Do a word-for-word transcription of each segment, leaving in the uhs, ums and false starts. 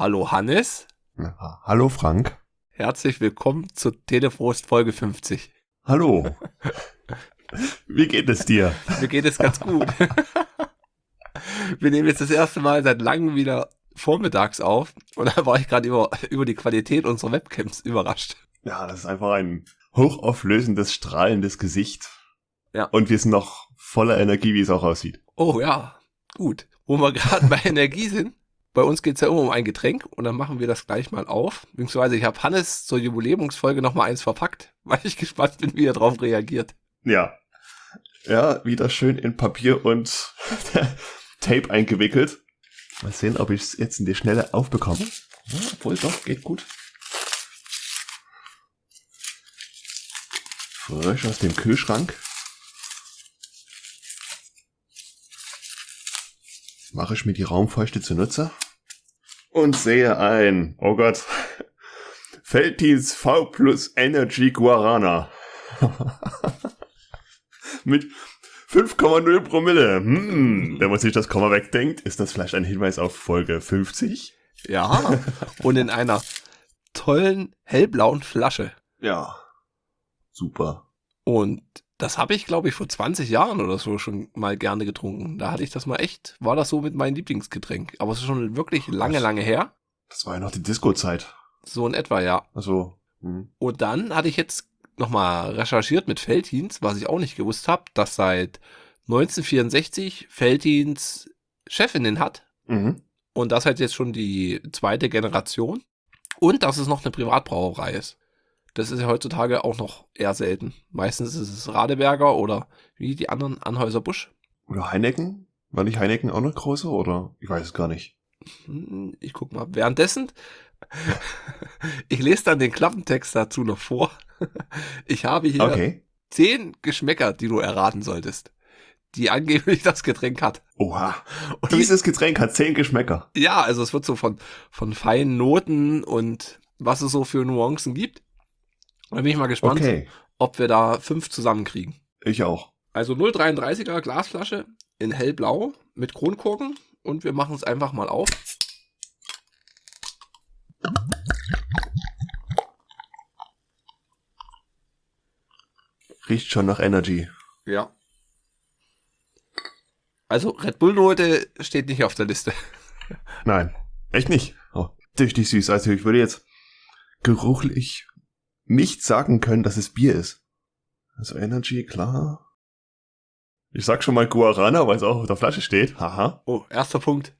Hallo Hannes. Ja, hallo Frank. Herzlich willkommen zu Telefrost Folge fünfzig. Hallo. Wie geht es dir? Mir geht es ganz gut. Wir nehmen jetzt das erste Mal seit langem wieder vormittags auf und da war ich gerade über, über die Qualität unserer Webcams überrascht. Ja, das ist einfach ein hochauflösendes, strahlendes Gesicht. Ja. Und wir sind noch voller Energie, wie es auch aussieht. Oh ja, gut. Wo wir gerade bei Energie sind, bei uns geht's ja immer um ein Getränk und dann machen wir das gleich mal auf. Beziehungsweise ich habe Hannes zur Jubiläumsfolge noch mal eins verpackt, weil ich gespannt bin, wie er darauf reagiert. Ja. Ja, wieder schön in Papier und Tape eingewickelt. Mal sehen, ob ich es jetzt in die Schnelle aufbekomme. Ja, obwohl doch, geht gut. Frisch aus dem Kühlschrank. Mache ich mir die Raumfeuchte zunutze und sehe ein, oh Gott, Veltins V plus Energy Guarana. Mit fünf Komma null Promille. Hm, wenn man sich das Komma wegdenkt, ist das vielleicht ein Hinweis auf Folge fünfzig? Ja, und in einer tollen hellblauen Flasche. Ja, super. Und das habe ich, glaube ich, vor zwanzig Jahren oder so schon mal gerne getrunken. Da hatte ich das mal echt, war das so mit meinem Lieblingsgetränk. Aber es ist schon wirklich lange, lange her. Das war ja noch die Disco-Zeit. So in etwa, ja. Also. Hm. Und dann hatte ich jetzt nochmal recherchiert mit Veltins, was ich auch nicht gewusst habe, dass seit neunzehnhundertvierundsechzig Veltins Chefinnen hat. Mhm. Und das halt jetzt schon die zweite Generation. Und dass es noch eine Privatbrauerei ist. Das ist ja heutzutage auch noch eher selten. Meistens ist es Radeberger oder wie die anderen Anheuser-Busch. Oder Heineken? War nicht Heineken auch noch größer oder? Ich weiß es gar nicht. Ich guck mal. Währenddessen, ich lese dann den Klappentext dazu noch vor. Ich habe hier Okay. zehn Geschmäcker, die du erraten solltest, die angeblich das Getränk hat. Oha. Und Dieses Getränk hat zehn Geschmäcker. ja, also es wird so von, von feinen Noten und was es so für Nuancen gibt. Da bin ich mal gespannt, Okay. ob wir da fünf zusammenkriegen. Ich auch. Also null Komma dreiunddreißiger Glasflasche in hellblau mit Kronkorken und wir machen es einfach mal auf. Riecht schon nach Energy. Ja. Also Red Bull Note steht nicht auf der Liste. Nein, echt nicht. Oh, richtig süß. Also ich würde jetzt geruchlich nicht sagen können, dass es Bier ist. Also Energy, klar. Ich sag schon mal Guarana, weil es auch auf der Flasche steht. Haha. Oh, erster Punkt.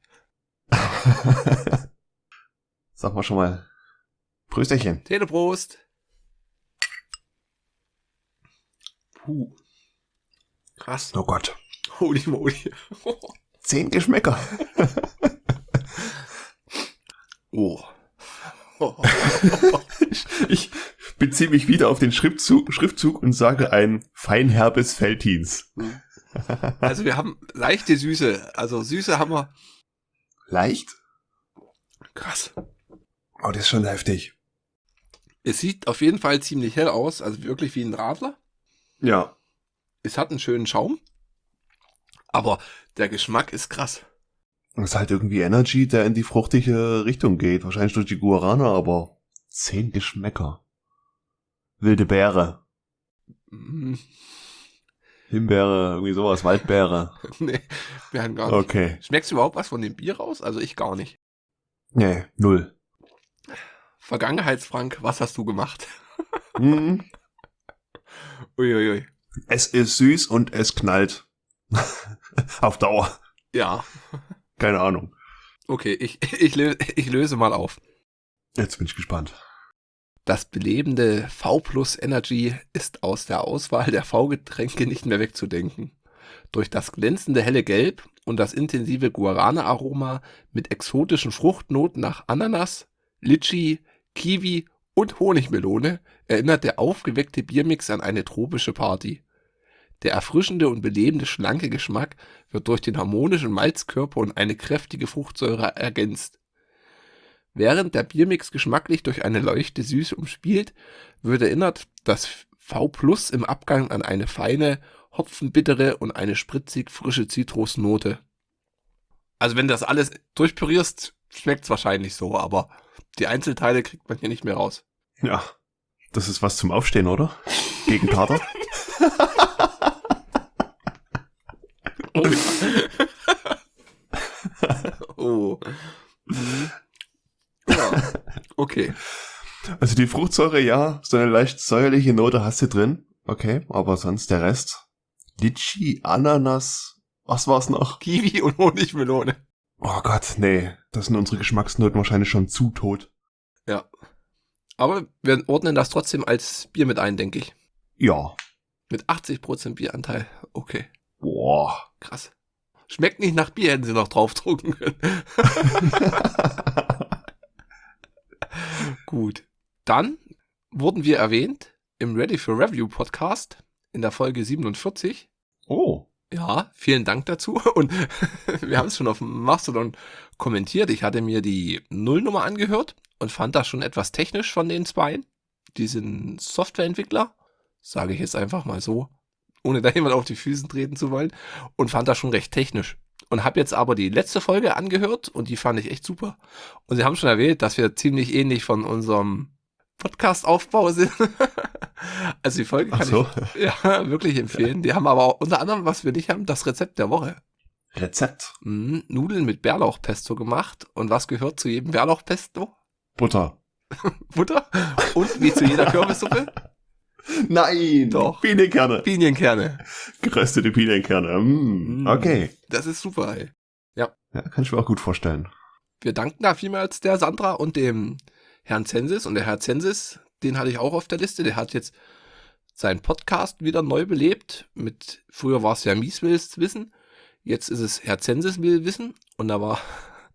Sag mal schon mal Prösterchen. Teleprost. Puh. Krass. Oh Gott. Holy moly. Zehn Geschmäcker. Oh. ich, ich beziehe mich wieder auf den Schriftzug, Schriftzug und sage ein feinherbes Veltins. Also wir haben leichte Süße. Also Süße haben wir. Leicht? Krass. Oh, das ist schon heftig. Es sieht auf jeden Fall ziemlich hell aus. Also wirklich wie ein Radler. Ja. Es hat einen schönen Schaum. Aber der Geschmack ist krass. Das ist halt irgendwie Energy, der in die fruchtige Richtung geht. Wahrscheinlich durch die Guarana, aber zehn Geschmäcker. Wilde Beere. Mm. Himbeere, irgendwie sowas, Waldbeere. Nee, wir haben gar nicht. Okay. Schmeckst du überhaupt was von dem Bier raus? Also ich gar nicht. Nee, null. Vergangenheitsfrank, was hast du gemacht? Hm. Uiuiui. Es ist süß und es knallt. Auf Dauer. Ja. Keine Ahnung. Okay, ich, ich, lö- ich löse mal auf. Jetzt bin ich gespannt. Das belebende V plus Energy ist aus der Auswahl der V-Getränke nicht mehr wegzudenken. Durch das glänzende helle Gelb und das intensive Guarana-Aroma mit exotischen Fruchtnoten nach Ananas, Litschi, Kiwi und Honigmelone erinnert der aufgeweckte Biermix an eine tropische Party. Der erfrischende und belebende schlanke Geschmack wird durch den harmonischen Malzkörper und eine kräftige Fruchtsäure ergänzt. Während der Biermix geschmacklich durch eine leichte Süße umspielt, wird erinnert das V Plus im Abgang an eine feine, hopfenbittere und eine spritzig frische Zitrusnote. Also wenn du das alles durchpürierst, schmeckt's wahrscheinlich so, aber die Einzelteile kriegt man hier nicht mehr raus. Ja, das ist was zum Aufstehen, oder? Gegen Kater. Oh. Oh. Mhm. Ja, okay. Also die Fruchtsäure, ja, so eine leicht säuerliche Note hast du drin. Okay, aber sonst der Rest. Litschi, Ananas, was war's noch? Kiwi und Honigmelone. Oh Gott, nee, das sind unsere Geschmacksnoten wahrscheinlich schon zu tot. Ja. Aber wir ordnen das trotzdem als Bier mit ein, denke ich. Ja. Mit achtzig Prozent Bieranteil. Okay. Boah. Krass. Schmeckt nicht nach Bier, hätten sie noch draufdrucken können. Gut. Dann wurden wir erwähnt im Ready for Review Podcast in der Folge siebenundvierzig. Oh. Ja, vielen Dank dazu. Und wir haben es schon auf dem Mastodon kommentiert. Ich hatte mir die Nullnummer angehört und fand das schon etwas technisch von den Zweien. Die sind Softwareentwickler, sage ich jetzt einfach mal so, ohne da jemand auf die Füße treten zu wollen. Und fand das schon recht technisch. Und habe jetzt aber die letzte Folge angehört und die fand ich echt super. Und sie haben schon erwähnt, dass wir ziemlich ähnlich von unserem Podcast-Aufbau sind. Also die Folge kann Ach so. ich ja wirklich empfehlen. Die haben aber auch unter anderem, was wir nicht haben, das Rezept der Woche. Rezept. Mhm, Nudeln mit Bärlauchpesto gemacht. Und was gehört zu jedem Bärlauchpesto? Butter. Butter. Und wie zu jeder Kürbissuppe? Nein. Doch. Pinienkerne. Pinienkerne. Geröstete Pinienkerne. Mm, okay. Das ist super, ey. Ja, kann ich mir auch gut vorstellen. Wir danken da vielmals der Sandra und dem Herrn Zensis. Und der Herr Zensis, den hatte ich auch auf der Liste. Der hat jetzt seinen Podcast wieder neu belebt. Mit, früher war es ja Mies will's wissen. Jetzt ist es Herr Zensis will wissen. Und da war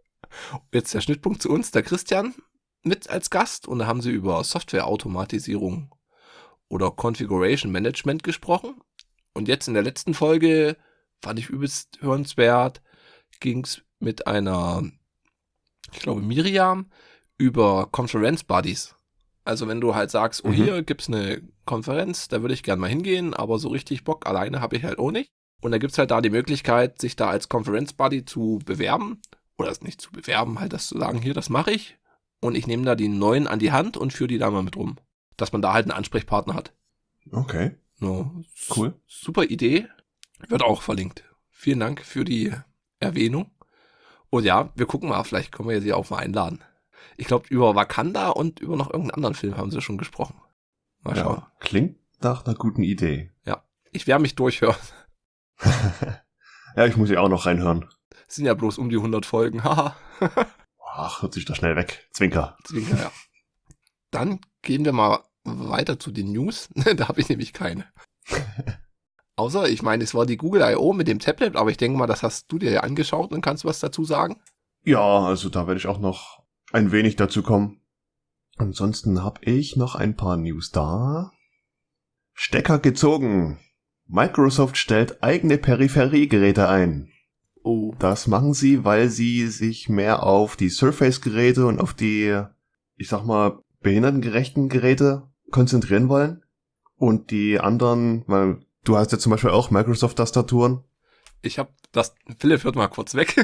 jetzt der Schnittpunkt zu uns, der Christian, mit als Gast. Und da haben sie über Softwareautomatisierung oder Configuration Management gesprochen. Und jetzt in der letzten Folge, fand ich übelst hörenswert, ging es mit einer, ich glaube Miriam, über Conference Buddies. Also wenn du halt sagst, oh, Mhm. hier gibt's eine Konferenz, da würde ich gerne mal hingehen, aber so richtig Bock alleine habe ich halt auch nicht. Und da gibt's halt da die Möglichkeit, sich da als Conference Buddy zu bewerben. Oder es nicht zu bewerben, halt das zu sagen, hier, das mache ich. Und ich nehme da die Neuen an die Hand und führe die da mal mit rum. Dass man da halt einen Ansprechpartner hat. Okay. No, Cool. Super Idee. Wird auch verlinkt. Vielen Dank für die Erwähnung. Und ja, wir gucken mal, vielleicht können wir sie auch mal einladen. Ich glaube, über Wakanda und über noch irgendeinen anderen Film haben sie schon gesprochen. Mal schauen. Ja, klingt nach einer guten Idee. Ja, ich werde mich durchhören. Ja, ich muss ja auch noch reinhören. Es sind ja bloß um die hundert Folgen. Haha. Ach, hört sich doch schnell weg. Zwinker. Deswegen, ja. Dann gehen wir mal weiter zu den News. Da habe ich nämlich keine. Außer, ich meine, es war die Google I O mit dem Tablet, aber ich denke mal, das hast du dir ja angeschaut und kannst was dazu sagen. Ja, also da werde ich auch noch ein wenig dazu kommen. Ansonsten habe ich noch ein paar News da. Stecker gezogen. Microsoft stellt eigene Peripheriegeräte ein. Oh. Das machen sie, weil sie sich mehr auf die Surface-Geräte und auf die, ich sag mal, behindertengerechten Geräte konzentrieren wollen. Und die anderen, weil du hast ja zum Beispiel auch Microsoft-Tastaturen. Ich habe das, Philipp hört mal kurz weg.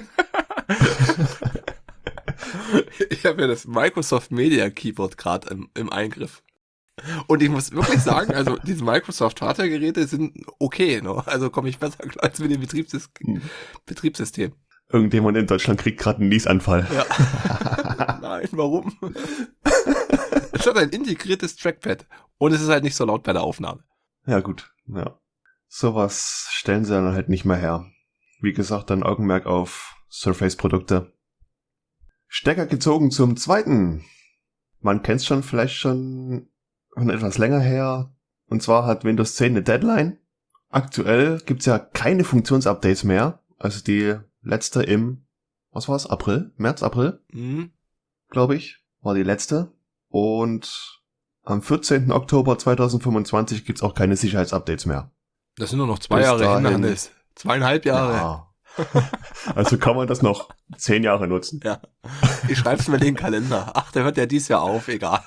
Ich habe ja das Microsoft Media Keyboard gerade im, im Eingriff. Und ich muss wirklich sagen, also diese Microsoft Hardware-Geräte sind okay, ne? Also komme ich besser klar als mit dem Betriebssys- Hm. Betriebssystem. Irgendjemand in Deutschland kriegt gerade einen Niesanfall. Ja. Nein, warum? Es hat ein integriertes Trackpad und es ist halt nicht so laut bei der Aufnahme. Ja, gut. Ja. Sowas stellen sie dann halt nicht mehr her. Wie gesagt, dann Augenmerk auf Surface-Produkte. Stecker gezogen zum zweiten. Man kennt es schon vielleicht schon von etwas länger her. Und zwar hat Windows zehn eine Deadline. Aktuell gibt's ja keine Funktionsupdates mehr. Also die letzte im, was war's, April? März, April? Mhm. Glaube ich, war die letzte. Und am vierzehnten Oktober zweitausendfünfundzwanzig gibt's auch keine Sicherheitsupdates mehr. Das sind nur noch zwei Bis Jahre hin, dahin- Hannes. Zweieinhalb Jahre. Ja. Also kann man das noch zehn Jahre nutzen. Ja. Ich schreib's mir in den Kalender. Ach, der hört ja dies Jahr auf, egal.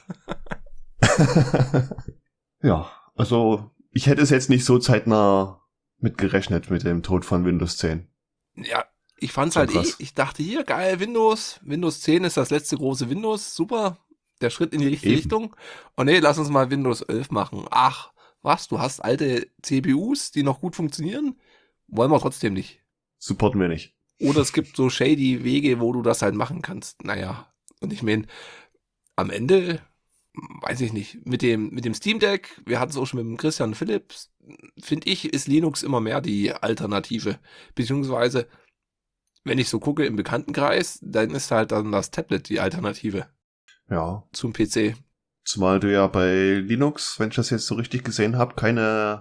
Ja, also ich hätte es jetzt nicht so zeitnah mitgerechnet mit dem Tod von Windows zehn. Ja, Ich fand's Schon halt eh, krass. ich dachte hier, geil, Windows, Windows zehn ist das letzte große Windows, super, der Schritt in die richtige Eben. Richtung. Und nee, lass uns mal Windows elf machen. Ach, was, du hast alte C P Us, die noch gut funktionieren? Wollen wir trotzdem nicht. Supporten wir nicht. Oder es gibt so shady Wege, wo du das halt machen kannst. Naja, und ich meine, am Ende, weiß ich nicht, mit dem, mit dem Steam Deck, wir hatten es auch schon mit dem Christian Phillips, finde ich, ist Linux immer mehr die Alternative. Beziehungsweise, wenn ich so gucke im Bekanntenkreis, dann ist halt dann das Tablet die Alternative Ja. zum P C. Zumal du ja bei Linux, wenn ich das jetzt so richtig gesehen habe, keine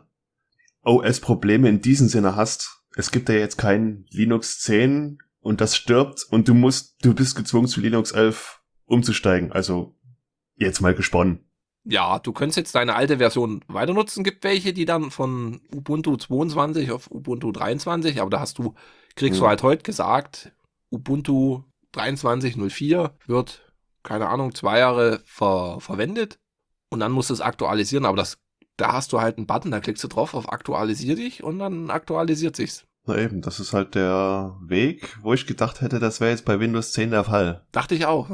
O S-Probleme in diesem Sinne hast. Es gibt ja jetzt kein Linux zehn und das stirbt und du musst, du bist gezwungen zu Linux elf umzusteigen. Also jetzt mal gesponnen. Ja, du könntest jetzt deine alte Version weiter nutzen. Gibt welche, die dann von Ubuntu zweiundzwanzig auf Ubuntu dreiundzwanzig, aber da hast du, kriegst Mhm. du halt heute gesagt, Ubuntu dreiundzwanzig Punkt null vier wird, keine Ahnung, zwei Jahre ver verwendet und dann musst du es aktualisieren, aber das, da hast du halt einen Button, da klickst du drauf auf Aktualisier dich und dann aktualisiert sich's. Na eben, das ist halt der Weg, wo ich gedacht hätte, das wäre jetzt bei Windows zehn der Fall. Dachte ich auch.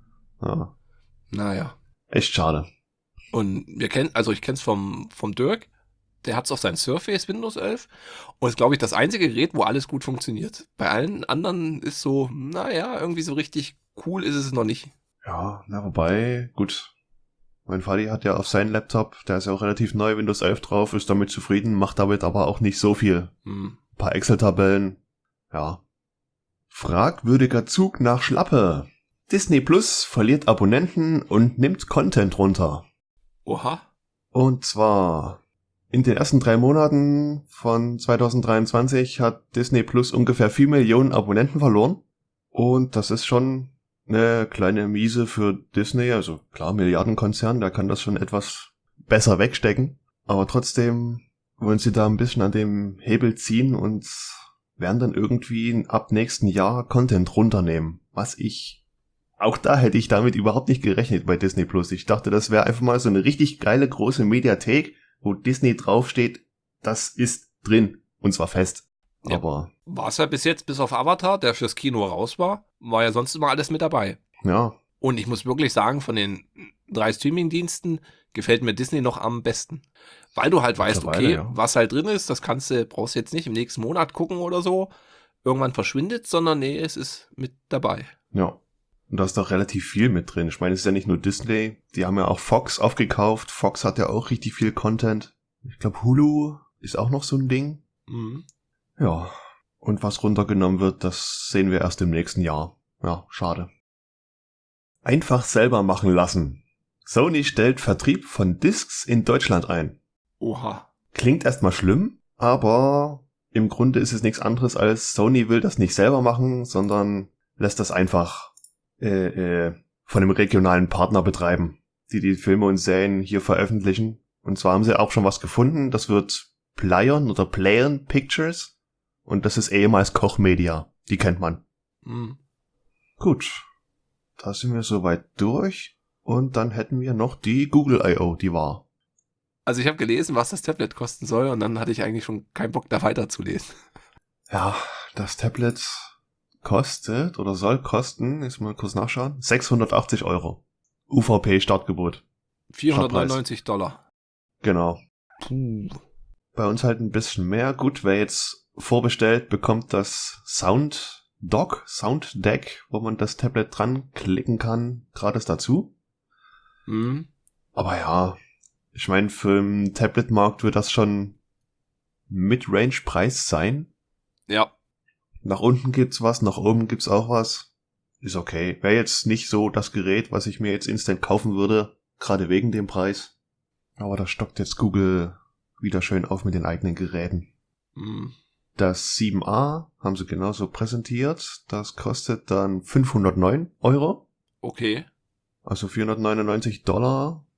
Ja, Naja. echt schade. Und wir kennen, also ich kenn's vom, vom Dirk, der hat's auf sein Surface Windows elf und ist, glaube ich, das einzige Gerät, wo alles gut funktioniert. Bei allen anderen ist so, naja, irgendwie so richtig cool ist es noch nicht. Ja, na wobei, gut. Mein Vati hat ja auf seinen Laptop, der ist ja auch relativ neu, Windows elf drauf, ist damit zufrieden, macht damit aber auch nicht so viel. Hm. Ein paar Excel-Tabellen, ja. Fragwürdiger Zug nach Schlappe. Disney Plus verliert Abonnenten und nimmt Content runter. Oha. Und zwar in den ersten drei Monaten von zwanzig dreiundzwanzig hat Disney Plus ungefähr vier Millionen Abonnenten verloren. Und das ist schon eine kleine Miese für Disney. Also klar, Milliardenkonzern, der kann das schon etwas besser wegstecken. Aber trotzdem wollen sie da ein bisschen an dem Hebel ziehen und werden dann irgendwie ab nächsten Jahr Content runternehmen. Was ich... Auch da hätte ich damit überhaupt nicht gerechnet bei Disney Plus. Ich dachte, das wäre einfach mal so eine richtig geile große Mediathek, wo Disney draufsteht, das ist drin. Und zwar fest. Ja. Aber War es ja bis jetzt, bis auf Avatar, der fürs Kino raus war, war ja sonst immer alles mit dabei. ja, Und ich muss wirklich sagen, von den drei Streaming-Diensten gefällt mir Disney noch am besten. Weil du halt weißt, Mittlerweile, okay, ja. was halt drin ist, das kannst du, brauchst du jetzt nicht im nächsten Monat gucken oder so. Irgendwann verschwindet, sondern nee, es ist mit dabei. ja. Und da ist doch relativ viel mit drin. Ich meine, es ist ja nicht nur Disney. Die haben ja auch Fox aufgekauft. Fox hat ja auch richtig viel Content. Ich glaube, Hulu ist auch noch so ein Ding. Mhm. Ja. Und was runtergenommen wird, das sehen wir erst im nächsten Jahr. Ja, schade. Einfach selber machen lassen. Sony stellt Vertrieb von Discs in Deutschland ein. Oha. Klingt erstmal schlimm, aber im Grunde ist es nichts anderes als Sony will das nicht selber machen, sondern lässt das einfach äh, äh, von einem regionalen Partner betreiben, die die Filme und Serien hier veröffentlichen. Und zwar haben sie auch schon was gefunden. Das wird Playon oder Playon Pictures. Und das ist ehemals Koch Media. Die kennt man. Mhm. Gut. Da sind wir soweit durch. Und dann hätten wir noch die Google I O, die war. Also ich habe gelesen, was das Tablet kosten soll und dann hatte ich eigentlich schon keinen Bock, da weiterzulesen. Ja, das Tablet kostet oder soll kosten, jetzt mal kurz nachschauen, sechshundertachtzig Euro. U V P-Startgebot. vierhundertneunundneunzig Dollar. Genau. Puh. Bei uns halt ein bisschen mehr. Gut, wer jetzt vorbestellt, bekommt das Sound Dock, Sound Deck, wo man das Tablet dran klicken kann, gratis dazu. Mhm. Aber ja, ich meine, für den Tablet-Markt wird das schon Mid-Range-Preis sein. Ja. Nach unten gibt's was, nach oben gibt's auch was. Ist okay. Wäre jetzt nicht so das Gerät, was ich mir jetzt instant kaufen würde, gerade wegen dem Preis. Aber da stockt jetzt Google wieder schön auf mit den eigenen Geräten. Mhm. Das sieben a haben sie genauso präsentiert. Das kostet dann fünfhundertneun Euro. Okay. Also vierhundertneunundneunzig Dollar.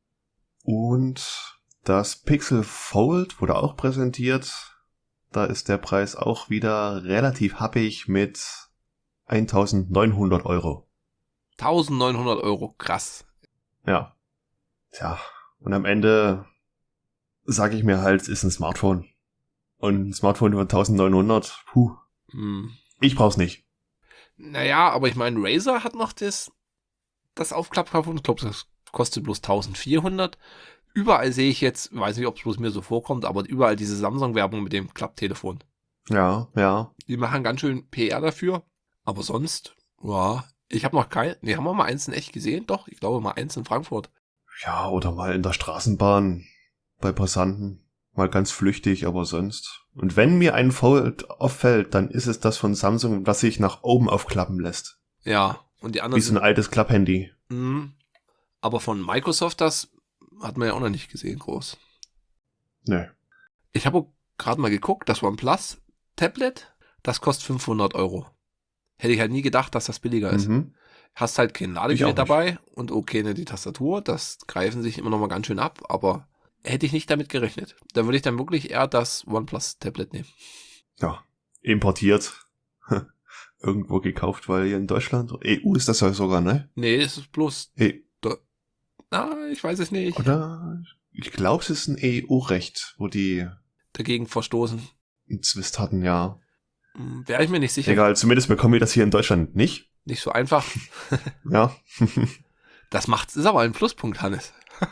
Und das Pixel Fold wurde auch präsentiert. Da ist der Preis auch wieder relativ happig mit eintausendneunhundert Euro. eintausendneunhundert Euro, krass. Ja. Tja, und am Ende sage ich mir halt, es ist ein Smartphone. Und ein Smartphone über eintausendneunhundert, puh. Hm. Ich brauch's nicht. Naja, aber ich meine, Razer hat noch das, das Aufklappkabel. Ich glaube, das kostet bloß eintausendvierhundert. Überall sehe ich jetzt, weiß nicht, ob es bloß mir so vorkommt, aber überall diese Samsung-Werbung mit dem Klapptelefon. Ja, ja. Die machen ganz schön P R dafür. Aber sonst, ja, ich habe noch kein, nee, haben wir mal eins in echt gesehen? Doch, ich glaube mal eins in Frankfurt. Ja, oder mal in der Straßenbahn bei Passanten. Mal ganz flüchtig, aber sonst. Und wenn mir ein Fold auffällt, dann ist es das von Samsung, das sich nach oben aufklappen lässt. Ja, und die anderen Wie so ein altes Klapphandy. Mh, aber von Microsoft, das hat man ja auch noch nicht gesehen, groß. Nee. Ich habe gerade mal geguckt, das OnePlus Tablet, das kostet fünfhundert Euro. Hätte ich halt nie gedacht, dass das billiger ist. Mhm. Hast halt kein Ich auch Ladegerät nicht. dabei und okay, ne, die Tastatur, das greifen sich immer noch mal ganz schön ab, aber hätte ich nicht damit gerechnet. Da würde ich dann wirklich eher das OnePlus Tablet nehmen. Ja. Importiert. Irgendwo gekauft, weil hier in Deutschland, E U ist das ja sogar, ne? Nee, es ist bloß, E- ah, ich weiß es nicht, Oder? Ich glaube, es ist ein E U-Recht, wo die dagegen verstoßen. einen Zwist hatten, ja. Hm, wäre ich mir nicht sicher. Egal, zumindest bekommen wir das hier in Deutschland nicht. Nicht so einfach. Ja. Das macht, ist aber ein Pluspunkt, Hannes.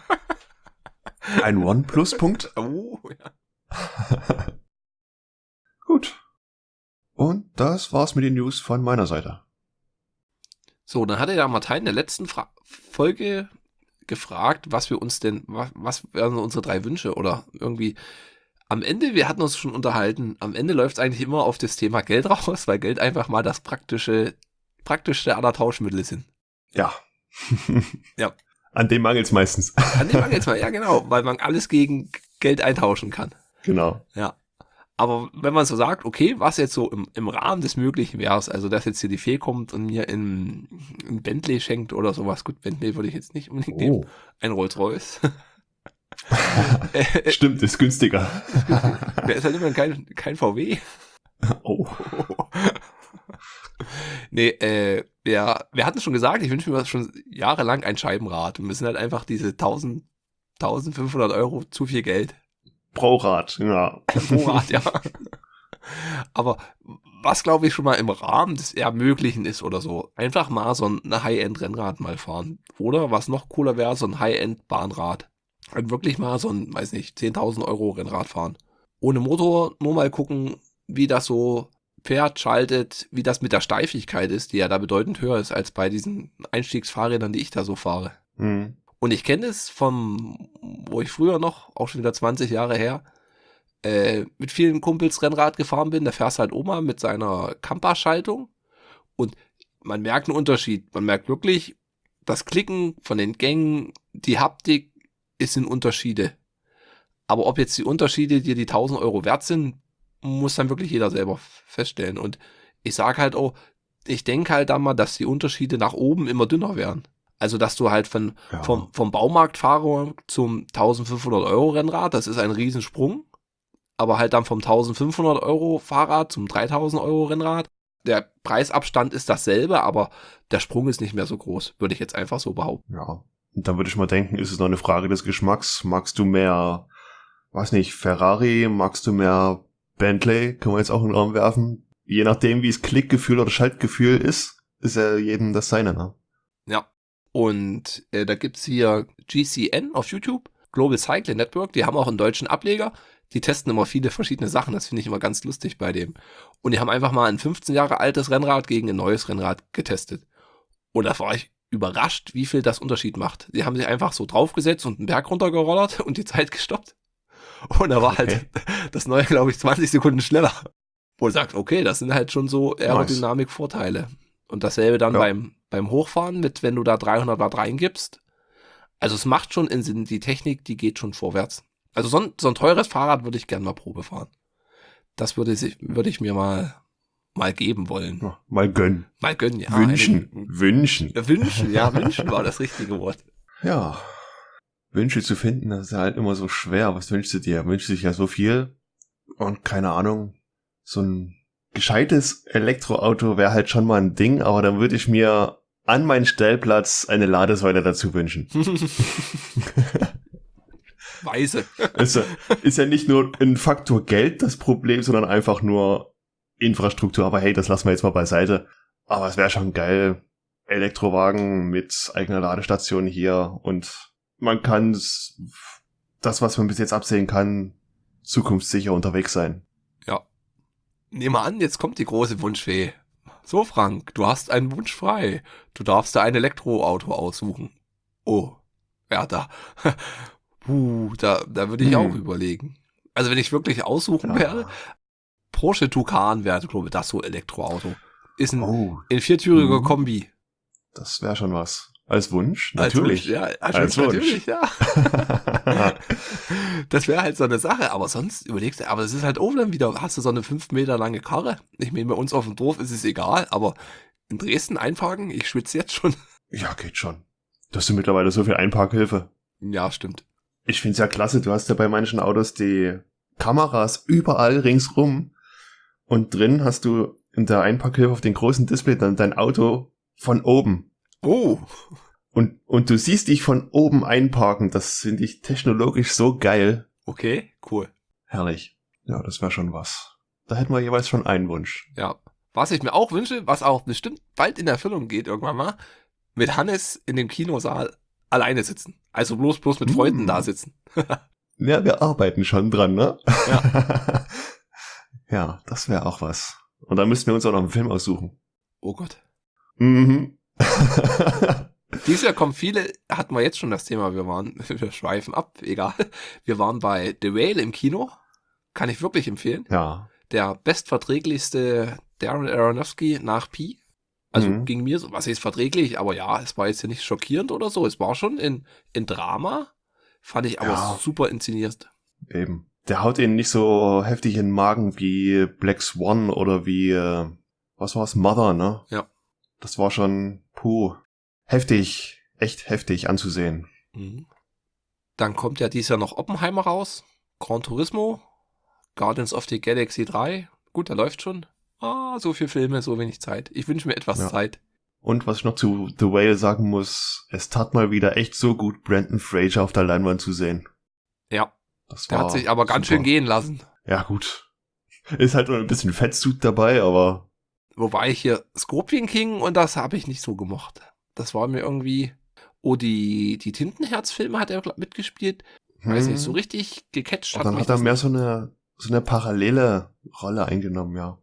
Ein One-Plus-Punkt. Oh, ja. Gut. Und das war's mit den News von meiner Seite. So, dann hatte ja Martin in der letzten Fra- Folge gefragt, was wir uns denn, was, was wären unsere drei Wünsche oder irgendwie. Am Ende, wir hatten uns schon unterhalten, am Ende läuft es eigentlich immer auf das Thema Geld raus, weil Geld einfach mal das praktische, praktischste aller Tauschmittel sind. Ja. Ja. An dem mangelt's meistens. An dem Mangel jetzt mal, ja genau, weil man alles gegen Geld eintauschen kann. Genau. Ja. Aber wenn man so sagt, okay, was jetzt so im, im Rahmen des Möglichen wäre es, also dass jetzt hier die Fee kommt und mir in, ein Bentley schenkt oder sowas, gut, Bentley würde ich jetzt nicht unbedingt nehmen, Oh. ein Rolls-Royce. Stimmt, ist günstiger. Der ist halt immer kein, kein V W. Oh. Nee, äh, ja, wir hatten schon gesagt, ich wünsche mir schon jahrelang ein Scheibenrad und wir sind halt einfach diese tausend, eintausendfünfhundert Euro zu viel Geld. Pro Rad, ja. Pro Rad, ja. Aber was, glaube ich, schon mal im Rahmen des Ermöglichen ist oder so, einfach mal so ein High-End-Rennrad mal fahren. Oder was noch cooler wäre, so ein High-End-Bahnrad. Und wirklich mal so ein, weiß nicht, zehntausend Euro Rennrad fahren. Ohne Motor, nur mal gucken, wie das so fährt, schaltet, wie das mit der Steifigkeit ist, die ja da bedeutend höher ist als bei diesen Einstiegsfahrrädern, die ich da so fahre. Hm. Und ich kenne es vom, wo ich früher noch, auch schon wieder zwanzig Jahre her, äh, mit vielen Kumpels Rennrad gefahren bin. Da fährst halt Oma mit seiner Kampa-Schaltung und man merkt einen Unterschied. Man merkt wirklich, das Klicken von den Gängen, die Haptik, ist in Unterschiede. Aber ob jetzt die Unterschiede dir die tausend Euro wert sind, muss dann wirklich jeder selber feststellen. Und ich sag halt auch, ich denke halt dann mal, dass die Unterschiede nach oben immer dünner werden. Also, dass du halt von, Ja. vom, vom Baumarktfahrer zum eintausendfünfhundert Euro Rennrad, das ist ein Riesensprung. Aber halt dann vom eintausendfünfhundert Euro Fahrrad zum dreitausend Euro Rennrad. Der Preisabstand ist dasselbe, aber der Sprung ist nicht mehr so groß, würde ich jetzt einfach so behaupten. Ja. Und dann würde ich mal denken, ist es noch eine Frage des Geschmacks. Magst du mehr, weiß nicht, Ferrari? Magst du mehr Bentley? Können wir jetzt auch in den Raum werfen? Je nachdem, wie es Klickgefühl oder Schaltgefühl ist, ist ja jedem das seine, ne? Ja. Und äh, da gibt's hier G C N auf YouTube, Global Cycling Network, die haben auch einen deutschen Ableger. Die testen immer viele verschiedene Sachen, das finde ich immer ganz lustig bei dem. Und die haben einfach mal ein fünfzehn Jahre altes Rennrad gegen ein neues Rennrad getestet. Und da war ich überrascht, wie viel das Unterschied macht. Die haben sich einfach so draufgesetzt und einen Berg runtergerollert und die Zeit gestoppt. Und da war Okay. halt das neue, glaube ich, zwanzig Sekunden schneller. Wo du sagst, okay, das sind halt schon so Aerodynamik-Vorteile. Und dasselbe dann Ja. beim, beim Hochfahren mit, wenn du da dreihundert Watt reingibst. Also es macht schon in Sinn, die Technik, die geht schon vorwärts. Also so ein, so ein teures Fahrrad würde ich gerne mal Probe fahren. Das würde, sich, würde ich mir mal, mal geben wollen. Ja, mal gönnen. Mal gönnen, ja. Wünschen. Eine, Wünschen. ja, wünschen, ja, wünschen war das richtige Wort. Ja. Wünsche zu finden, das ist halt immer so schwer. Was wünschst du dir? Wünschst du dich ja so viel? Und keine Ahnung, so ein gescheites Elektroauto wäre halt schon mal ein Ding, aber dann würde ich mir an meinen Stellplatz eine Ladesäule dazu wünschen. Weise. Also, ist ja nicht nur ein Faktor Geld das Problem, sondern einfach nur Infrastruktur, aber hey, das lassen wir jetzt mal beiseite. Aber es wäre schon geil, Elektrowagen mit eigener Ladestation hier und man kann das, was man bis jetzt absehen kann, zukunftssicher unterwegs sein. Ja. Nehmen wir an, jetzt kommt die große Wunschfee. So, Frank, du hast einen Wunsch frei. Du darfst dir ein Elektroauto aussuchen. Oh, ja, da. Puh, da, da würde ich Hm. auch überlegen. Also wenn ich wirklich aussuchen Ja. werde, Porsche Tucan wäre, glaube ich, das so Elektroauto. Ist ein, Oh, ein viertüriger Mhm. Kombi. das wäre schon was. Als Wunsch? Als Natürlich. Wunsch, ja, als Als Wunsch, Wunsch. natürlich, ja. Das wäre halt so eine Sache, aber sonst überlegst du, aber es ist halt auch dann wieder, hast du so eine fünf Meter lange Karre? Ich meine, bei uns auf dem Dorf ist es egal, aber in Dresden einparken, ich schwitze jetzt schon. Ja, geht schon. Du hast du mittlerweile so viel Einparkhilfe. Ja, stimmt. Ich find's ja klasse, du hast ja bei manchen Autos die Kameras überall ringsrum und drin hast du in der Einparkhilfe auf dem großen Display dann dein Auto von oben. Oh, Und, und du siehst dich von oben einparken. Das finde ich technologisch so geil. okay, cool. Herrlich. Ja, das wäre schon was. Da hätten wir jeweils schon einen Wunsch. Ja. Was ich mir auch wünsche, was auch bestimmt bald in Erfüllung geht irgendwann mal, mit Hannes in dem Kinosaal alleine sitzen. Also bloß bloß mit Freunden Mm. da sitzen. Ja, wir arbeiten schon dran, ne? Ja. Ja, das wäre auch was. Und dann müssten wir uns auch noch einen Film aussuchen. Oh Gott. Mhm. Dieses Jahr kommen viele, hatten wir jetzt schon das Thema, wir waren, wir schweifen ab, egal. Wir waren bei The Whale im Kino. Kann ich wirklich empfehlen. Ja. Der bestverträglichste Darren Aronofsky nach Pi. Also Mhm. ging mir so, was ist verträglich, aber ja, es war jetzt ja nicht schockierend oder so. Es war schon in, in Drama, fand ich aber Ja. super inszeniert. Eben. Der haut ihn nicht so heftig in den Magen wie Black Swan oder wie, äh, was war's, Mother, ne? Ja. Das war schon, puh, heftig, echt heftig anzusehen. Mhm. Dann kommt ja dieses Jahr noch Oppenheimer raus, Gran Turismo, Guardians of the Galaxy drei. Gut, der läuft schon. Ah, so viele Filme, so wenig Zeit. Ich wünsche mir etwas Ja. Zeit. Und was ich noch zu The Whale sagen muss, es tat mal wieder echt so gut, Brendan Fraser auf der Leinwand zu sehen. Ja, Das der war hat sich aber ganz super. schön gehen lassen. Ja, gut. Ist halt noch ein bisschen Fettsuit dabei, aber Wobei ich hier Scorpion King und das habe ich nicht so gemocht. Das war mir irgendwie... Oh, die, die Tintenherz-Filme hat er glaub, mitgespielt. Weiß nicht, so hm, richtig gecatcht und hat dann mich hat er das mehr nicht. so eine, so eine parallele Rolle eingenommen, ja.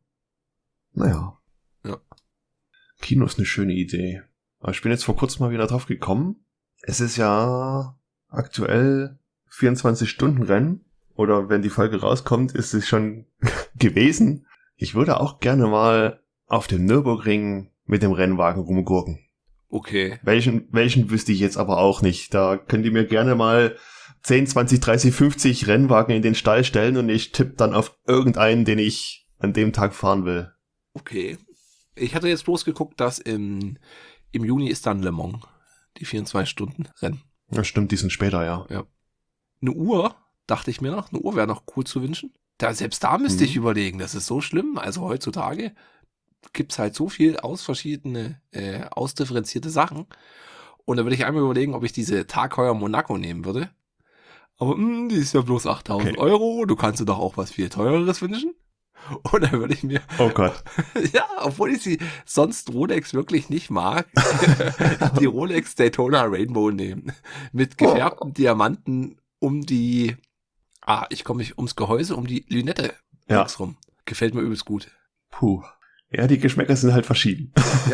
Naja. Ja. Kino ist eine schöne Idee. Aber ich bin jetzt vor kurzem mal wieder drauf gekommen. Es ist ja aktuell vierundzwanzig-Stunden-Rennen. Oder wenn die Folge rauskommt, ist es schon gewesen. Ich würde auch gerne mal auf dem Nürburgring mit dem Rennwagen rumgurken. Okay. Welchen, welchen wüsste ich jetzt aber auch nicht. Da könnt ihr mir gerne mal zehn, zwanzig, dreißig, fünfzig Rennwagen in den Stall stellen und ich tippe dann auf irgendeinen, den ich an dem Tag fahren will. Okay. Ich hatte jetzt bloß geguckt, dass im, im Juni ist dann Le Mans. Die vierundzwanzig Stunden Rennen. Ja, stimmt, die sind später, ja. Eine Uhr, dachte ich mir noch. Eine Uhr wäre noch cool zu wünschen. Da, selbst da müsste Mhm. ich überlegen. Das ist so schlimm. Also heutzutage gibt's halt so viel aus verschiedene, äh, ausdifferenzierte Sachen. Und da würde ich einmal überlegen, ob ich diese Tag Heuer Monaco nehmen würde. Aber mh, die ist ja bloß achttausend Okay. Euro. Du kannst dir doch auch was viel teureres wünschen. Und dann würde ich mir, Oh Gott. ja, obwohl ich sie sonst Rolex wirklich nicht mag, die Rolex Daytona Rainbow nehmen. Mit gefärbten Diamanten um die, ah, ich komme nicht ums Gehäuse, um die Lünette Ja. rum. Gefällt mir übelst gut. Puh. Ja, die Geschmäcker sind halt verschieden. Ja.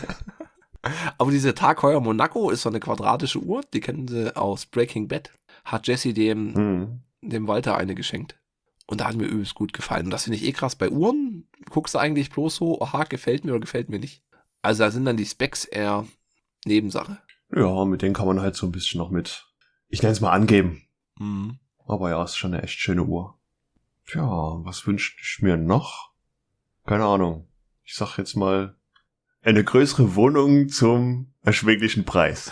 Aber diese Tag Heuer Monaco ist so eine quadratische Uhr, die kennen sie aus Breaking Bad. Hat Jesse dem, Hm. dem Walter eine geschenkt. Und da hat mir übelst gut gefallen. Und das finde ich eh krass. Bei Uhren guckst du eigentlich bloß so, aha, gefällt mir oder gefällt mir nicht. Also da sind dann die Specs eher Nebensache. Ja, mit denen kann man halt so ein bisschen noch mit, ich nenne es mal angeben. Mhm. Aber ja, ist schon eine echt schöne Uhr. Tja, was wünsche ich mir noch? Keine Ahnung. Ich sag jetzt mal, eine größere Wohnung zum erschwinglichen Preis.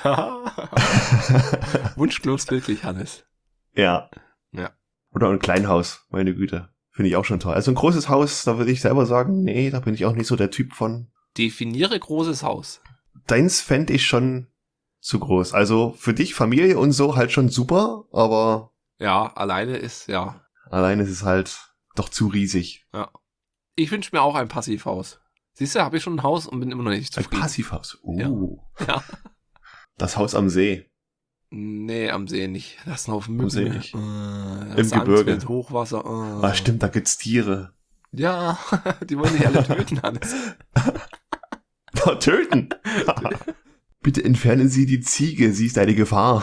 Wunschlos glücklich, Hannes. Ja. Ja. Oder ein Kleinhaus, meine Güte. Finde ich auch schon toll. Also ein großes Haus, da würde ich selber sagen, nee, da bin ich auch nicht so der Typ von. Definiere großes Haus. Deins fände ich schon zu groß. Also für dich, Familie und so halt schon super, aber Ja, alleine ist, ja. allein ist es halt doch zu riesig. Ich wünsche mir auch ein Passivhaus. Siehst du, habe ich schon ein Haus und bin immer noch nicht zufrieden. Ein Passivhaus. Uh. Ja. ja. Das Haus am See. Nee, am See nicht. Das ist auf dem Mücken. Am See nicht. Äh, Im Gebirge. Mit Hochwasser. Äh. Ah, stimmt, da gibt's Tiere. Ja, die wollen nicht alle töten, Hannes. Töten? Bitte entfernen Sie die Ziege, sie ist eine Gefahr.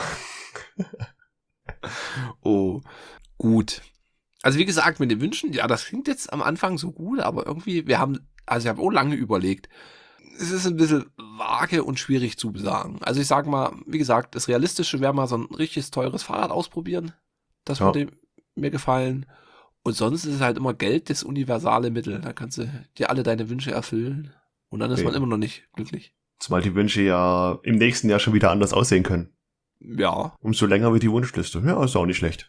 Oh, gut. Also wie gesagt, mit den Wünschen, ja, das klingt jetzt am Anfang so gut, aber irgendwie, wir haben, also ich habe auch lange überlegt. Es ist ein bisschen vage und schwierig zu sagen. Also ich sage mal, wie gesagt, das Realistische wäre mal so ein richtiges teures Fahrrad ausprobieren. Das Ja. würde mir gefallen. Und sonst ist es halt immer Geld das universale Mittel. Da kannst du dir alle deine Wünsche erfüllen. Und dann ist Okay. man immer noch nicht glücklich. Zumal die Wünsche ja im nächsten Jahr schon wieder anders aussehen können. Ja. Umso länger wird die Wunschliste. Ja, ist auch nicht schlecht.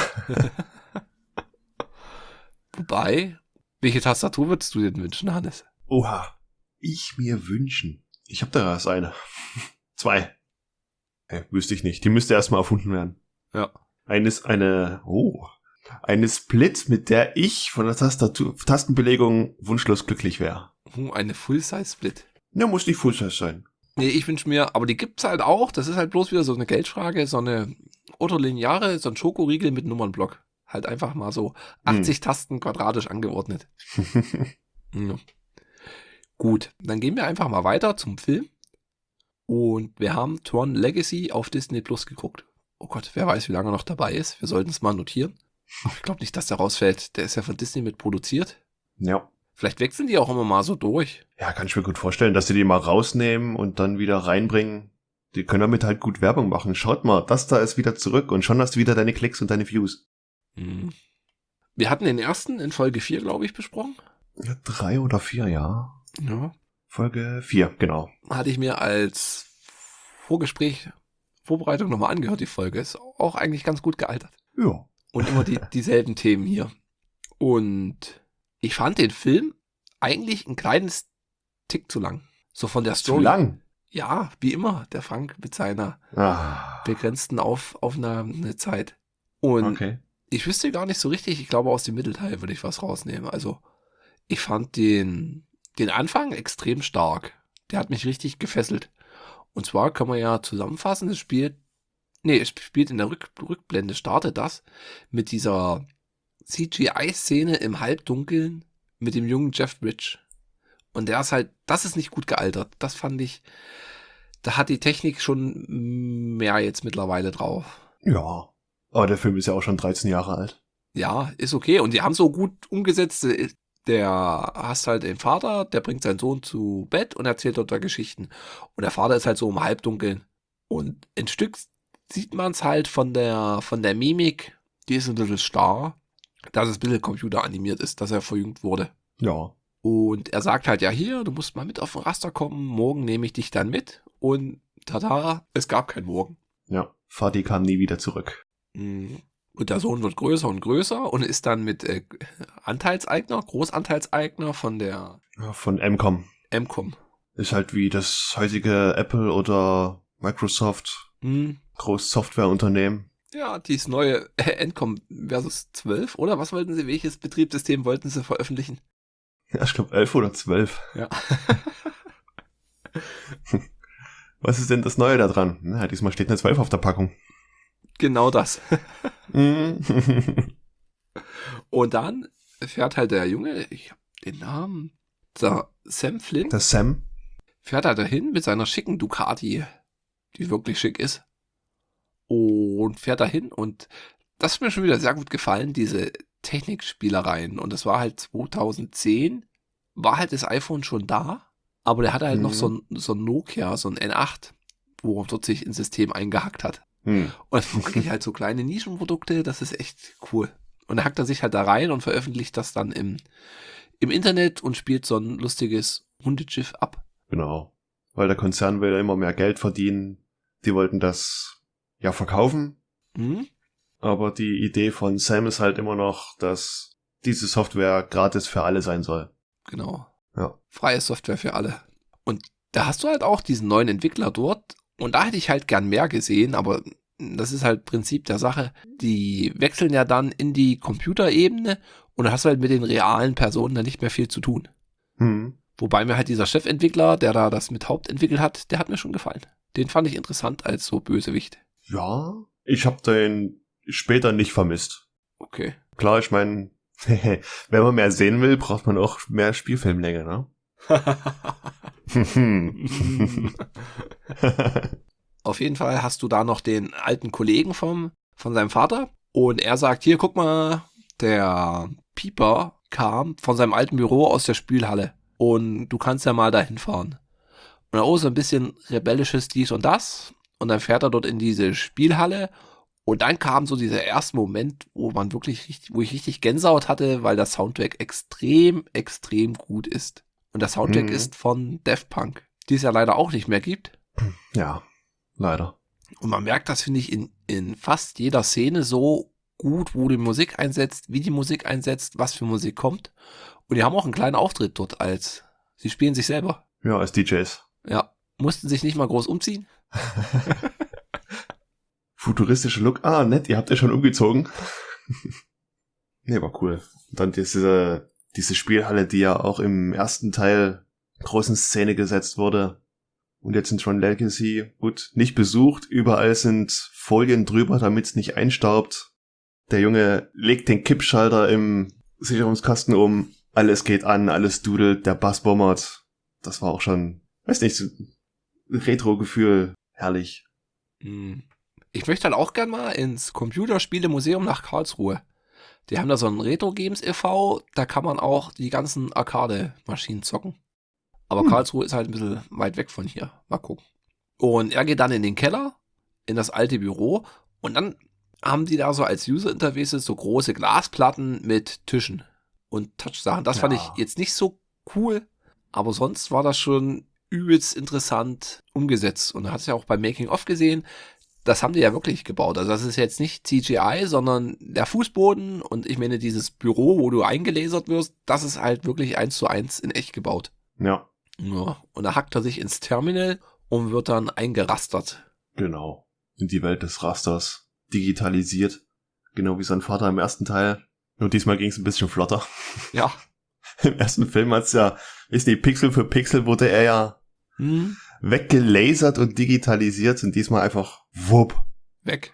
Wobei, welche Tastatur würdest du denn wünschen, Hannes? Oha. Ich mir wünschen. Ich habe da erst eine. Zwei. Äh, wüsste ich nicht. Die müsste erstmal erfunden werden. Ja. Eines, eine, oh. Eine Split, mit der ich von der Tastatur, Tastenbelegung wunschlos glücklich wäre. Hm, eine Full-Size-Split. Ja, muss nicht Full-Size sein. Nee, ich wünsche mir, aber die gibt's halt auch, das ist halt bloß wieder so eine Geldfrage, so eine Autolineare, so ein Schokoriegel mit Nummernblock. Halt einfach mal so achtzig hm. Tasten quadratisch angeordnet. Ja. Gut, dann gehen wir einfach mal weiter zum Film. Und wir haben Tron Legacy auf Disney Plus geguckt. Oh Gott, wer weiß, wie lange er noch dabei ist. Wir sollten es mal notieren. Aber ich glaube nicht, dass der rausfällt. Der ist ja von Disney mit produziert. Ja. Vielleicht wechseln die auch immer mal so durch. Ja, kann ich mir gut vorstellen, dass sie die mal rausnehmen und dann wieder reinbringen. Die können damit halt gut Werbung machen. Schaut mal, das da ist wieder zurück und schon hast du wieder deine Klicks und deine Views. Hm. Wir hatten den ersten in Folge vier, glaube ich, besprochen. Ja, drei oder vier, ja. Ja. Folge vier, genau. Hatte ich mir als Vorgespräch, Vorbereitung nochmal angehört, die Folge. Ist auch eigentlich ganz gut gealtert. Ja. Und immer die, dieselben Themen hier. Und ich fand den Film eigentlich ein kleines Tick zu lang. So von der Story. Zu lang? Ja, wie immer, der Frank mit seiner Ah. begrenzten Auf Aufnahmezeit. Und Okay. ich wüsste gar nicht so richtig, ich glaube aus dem Mittelteil würde ich was rausnehmen. Also ich fand den, den Anfang extrem stark. Der hat mich richtig gefesselt. Und zwar kann man ja zusammenfassen, es spielt, nee, es spielt in der Rück, Rückblende, startet das mit dieser C G I-Szene im Halbdunkeln mit dem jungen Jeff Bridges. Und der ist halt, das ist nicht gut gealtert. Das fand ich, da hat die Technik schon mehr jetzt mittlerweile drauf. Ja. Aber der Film ist ja auch schon dreizehn Jahre alt. Ja, ist okay. Und die haben so gut umgesetzt, der hast halt den Vater, der bringt seinen Sohn zu Bett und erzählt dort da Geschichten. Und der Vater ist halt so im Halbdunkeln. Und ein Stück sieht man es halt von der, von der Mimik, die ist ein bisschen starr, dass es ein bisschen computeranimiert ist, dass er verjüngt wurde. Ja. Und er sagt halt, ja hier, du musst mal mit auf den Raster kommen, morgen nehme ich dich dann mit. Und tada, es gab kein Morgen. Ja. Vati kam nie wieder zurück. Und der Sohn wird größer und größer und ist dann mit äh, Anteilseigner, Großanteilseigner von der Ja, von Emcom. Emcom. Ist halt wie das heutige Apple oder Microsoft. Hm. Großsoftwareunternehmen. Ja, dieses neue äh, Encom versus zwölf, oder? Was wollten sie, welches Betriebssystem wollten sie veröffentlichen? Ja, ich glaube elf oder zwölf. Ja. Was ist denn das Neue da dran? Na, diesmal steht eine zwölf auf der Packung. Genau das. Mhm. Und dann fährt halt der Junge, ich hab den Namen, der Sam Flynn, Der Sam. fährt halt dahin mit seiner schicken Ducati, die wirklich schick ist. Und fährt dahin und das hat mir schon wieder sehr gut gefallen, diese Technikspielereien. Und das war halt zweitausendzehn, war halt das iPhone schon da, aber der hatte halt Mhm. noch so ein, so ein Nokia, so ein N acht, wo er dort sich ins System eingehackt hat. Hm. Und das mag ich halt so kleine Nischenprodukte, das ist echt cool. Und da hackt er sich halt da rein und veröffentlicht das dann im, im Internet und spielt so ein lustiges Hundeschiff ab. Genau. Weil der Konzern will ja immer mehr Geld verdienen. Die wollten das ja verkaufen. Hm? Aber die Idee von Sam ist halt immer noch, dass diese Software gratis für alle sein soll. Genau. Ja. Freie Software für alle. Und da hast du halt auch diesen neuen Entwickler dort. Und da hätte ich halt gern mehr gesehen, aber das ist halt Prinzip der Sache. Die wechseln ja dann in die Computerebene Und dann hast du halt mit den realen Personen dann nicht mehr viel zu tun. Hm. Wobei mir halt dieser Chefentwickler, der da das mit Haupt entwickelt hat, der hat mir schon gefallen. Den fand ich interessant als so Bösewicht. Ja, ich habe den später nicht vermisst. Okay. Klar, ich meine, wenn man mehr sehen will, braucht man auch mehr Spielfilmlänge, ne? Auf jeden Fall hast du da noch den alten Kollegen vom, von seinem Vater. Und er sagt, hier, guck mal, der Pieper kam von seinem alten Büro aus der Spülhalle. Und du kannst ja mal dahin fahren. Und dann auch so ein bisschen rebellisches dies und das. Und dann fährt er dort in diese Spielhalle. Und dann kam so dieser erste Moment, wo man wirklich richtig, wo ich richtig Gänsehaut hatte, weil das Soundtrack extrem, extrem gut ist. Und das Soundtrack Mhm. ist von Daft Punk, die es ja leider auch nicht mehr gibt. Ja, leider. Und man merkt das, finde ich, in, in fast jeder Szene so gut, wo die Musik einsetzt, wie die Musik einsetzt, was für Musik kommt. Und die haben auch einen kleinen Auftritt dort als, sie spielen sich selber. Ja, als D Js. Ja, mussten sich nicht mal groß umziehen. Futuristischer Look. Ah, nett, ihr habt ja schon umgezogen. Nee, war cool. Und dann diese, diese Spielhalle, die ja auch im ersten Teil groß in Szene gesetzt wurde. Und jetzt in Tron Legacy, gut, nicht besucht. Überall sind Folien drüber, damit es nicht einstaubt. Der Junge legt den Kippschalter im Sicherungskasten um. Alles geht an, alles dudelt, der Bass bombert. Das war auch schon, weiß nicht, so ein Retro-Gefühl. Herrlich. Ich möchte halt auch gern mal ins Computerspielemuseum nach Karlsruhe. Die haben da so ein Retro Games e V, da kann man auch die ganzen Arcade-Maschinen zocken. Aber Hm. Karlsruhe ist halt ein bisschen weit weg von hier. Mal gucken. Und er geht dann in den Keller, in das alte Büro und dann haben die da so als User-Interfaces so große Glasplatten mit Tischen und Touchsachen. Das fand Ja. ich jetzt nicht so cool, aber sonst war das schon übelst interessant umgesetzt. Und da hast du ja auch beim Making-of gesehen, das haben die ja wirklich gebaut. Also das ist jetzt nicht C G I, sondern der Fußboden und ich meine dieses Büro, wo du eingelasert wirst, das ist halt wirklich eins zu eins in echt gebaut. Ja, Ja, und da hackt er sich ins Terminal und wird dann eingerastert. genau. In die Welt des Rasters. Digitalisiert. Genau wie sein Vater im ersten Teil. Nur diesmal ging es ein bisschen flotter. Ja. Im ersten Film hat's ja, ist die Pixel für Pixel wurde er ja Hm, weggelasert und digitalisiert und diesmal einfach wupp. weg.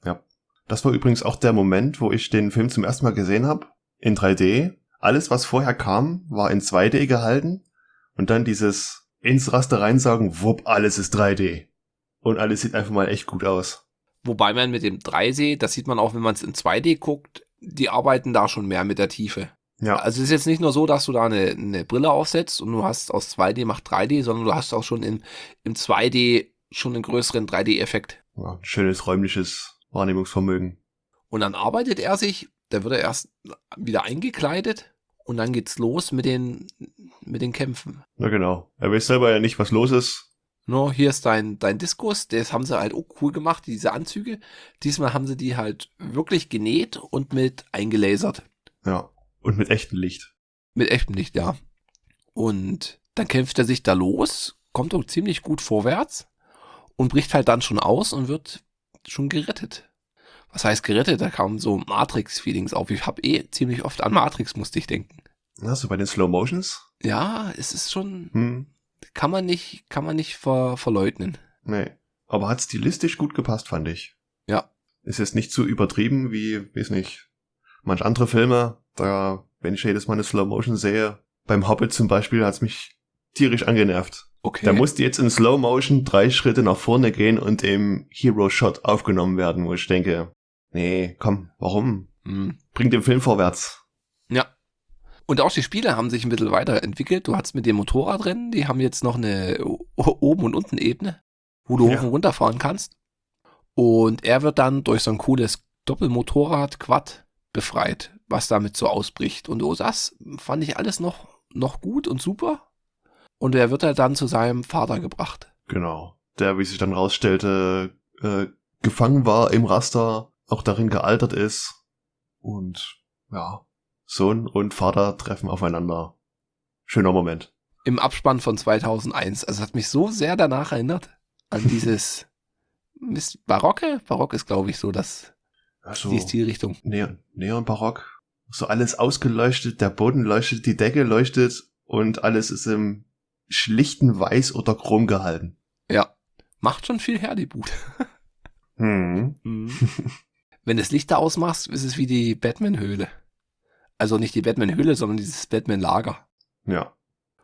Das war übrigens auch der Moment, wo ich den Film zum ersten Mal gesehen habe. In drei D. Alles, was vorher kam, war in zwei D gehalten. Und dann dieses ins Raster reinsaugen, wupp, alles ist drei D. Und alles sieht einfach mal echt gut aus. Wobei man mit dem drei D, das sieht man auch, wenn man es in zwei D guckt, die arbeiten da schon mehr mit der Tiefe. Ja, Also es ist jetzt nicht nur so, dass du da eine, eine Brille aufsetzt und du hast aus zwei D macht drei D, sondern du hast auch schon in, im zwei D schon einen größeren drei D-Effekt. ja, ein schönes räumliches Wahrnehmungsvermögen. Und dann arbeitet er sich, der wird er erst wieder eingekleidet und dann geht's los mit den, mit den Kämpfen. Na genau. Er weiß selber ja nicht, was los ist. No, hier ist dein, dein Diskus, das haben sie halt auch cool gemacht, diese Anzüge. Diesmal haben sie die halt wirklich genäht und mit eingelasert. Ja. Und mit echtem Licht. Mit echtem Licht, ja. Und dann kämpft er sich da los, kommt auch ziemlich gut vorwärts und bricht halt dann schon aus und wird schon gerettet. Was heißt gerettet? Da kamen so Matrix-Feelings auf. Ich habe eh ziemlich oft an Matrix, musste ich denken. Hast du bei den Slow Motions? Ja, es ist schon, Hm. kann man nicht, kann man nicht ver, verleugnen. Nee. Aber hat stilistisch gut gepasst, fand ich. Ja. Ist jetzt nicht so übertrieben wie, weiß nicht, manch andere Filme. Da, wenn ich jedes Mal eine Slow Motion sehe, beim Hobbit zum Beispiel, hat's mich tierisch angenervt. Okay. Da musste jetzt in Slow Motion drei Schritte nach vorne gehen und im Hero Shot aufgenommen werden, wo ich denke, nee, komm, warum? Hm. Bring den Film vorwärts. Ja. Und auch die Spiele haben sich ein bisschen weiterentwickelt. Du hast mit dem Motorradrennen, die haben jetzt noch eine o- oben und unten Ebene, wo du Ja. hoch und runter fahren kannst. Und er wird dann durch so ein cooles Doppelmotorrad-Quad befreit, was damit so ausbricht. Und oh, das fand ich alles noch, noch gut und super. Und er wird halt dann zu seinem Vater gebracht. Genau. Der, wie sich dann rausstellte, äh, gefangen war im Raster, auch darin gealtert ist. Und ja, Sohn und Vater treffen aufeinander. Schöner Moment. Im Abspann von zweitausendeins. Also es hat mich so sehr danach erinnert an dieses Mist, Barocke. Barock ist, glaube ich, so das, Also, die Stilrichtung. Neon, Neon Barock. so alles ausgeleuchtet, der Boden leuchtet, die Decke leuchtet und alles ist im schlichten Weiß oder Chrom gehalten. Ja, macht schon viel her, die Bude. Hm. Mhm. Wenn du das Licht da ausmachst, ist es wie die Batman-Höhle. Also nicht die Batman-Höhle, sondern dieses Batman-Lager. Ja.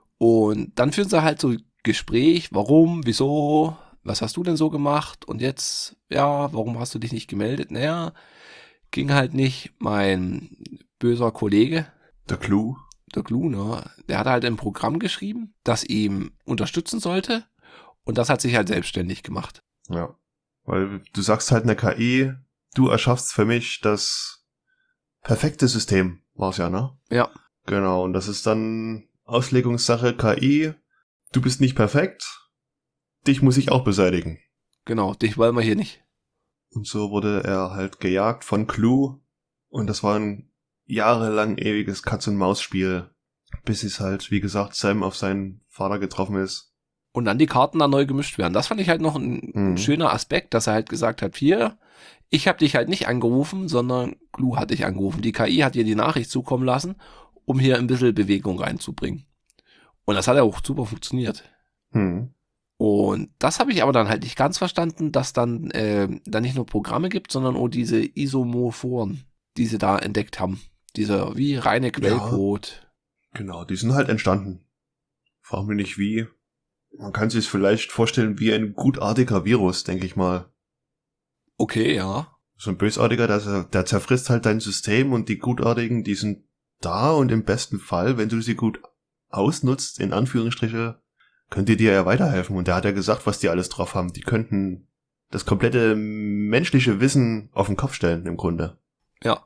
Und dann führen sie halt so Gespräch, warum, wieso, was hast du denn so gemacht? Und jetzt, ja, warum hast du dich nicht gemeldet? Naja, ging halt nicht. Mein böser Kollege, Der Clou. der Glu, ne, der hat halt ein Programm geschrieben, das ihm unterstützen sollte. Und das hat sich halt selbstständig gemacht. Ja. Weil du sagst halt eine K I, du erschaffst für mich das perfekte System, war's ja, ne? Ja. Genau, und das ist dann Auslegungssache K I, du bist nicht perfekt, dich muss ich auch beseitigen. Genau, dich wollen wir hier nicht. Und so wurde er halt gejagt von Clou und das war ein jahrelang ewiges Katz-und-Maus-Spiel, bis es halt, wie gesagt, Sam auf seinen Vater getroffen ist. Und dann die Karten dann neu gemischt werden. Das fand ich halt noch ein, Mhm. ein schöner Aspekt, dass er halt gesagt hat, hier, ich habe dich halt nicht angerufen, sondern Glu hat dich angerufen. Die K I hat dir die Nachricht zukommen lassen, um hier ein bisschen Bewegung reinzubringen. Und das hat ja auch super funktioniert. Hm. Und das habe ich aber dann halt nicht ganz verstanden, dass dann, äh, dann nicht nur Programme gibt, sondern auch diese Isomorphoren, die sie da entdeckt haben. Dieser wie reine Quellcode. Genau, die sind halt entstanden. Frag mich nicht wie. Man kann sich vielleicht vorstellen wie ein gutartiger Virus, denke ich mal. Okay, ja. So ein bösartiger, der, der zerfrisst halt dein System und die Gutartigen, die sind da und im besten Fall, wenn du sie gut ausnutzt, in Anführungsstriche, könnt ihr dir ja weiterhelfen. Und der hat ja gesagt, was die alles drauf haben. Die könnten das komplette menschliche Wissen auf den Kopf stellen, im Grunde. Ja.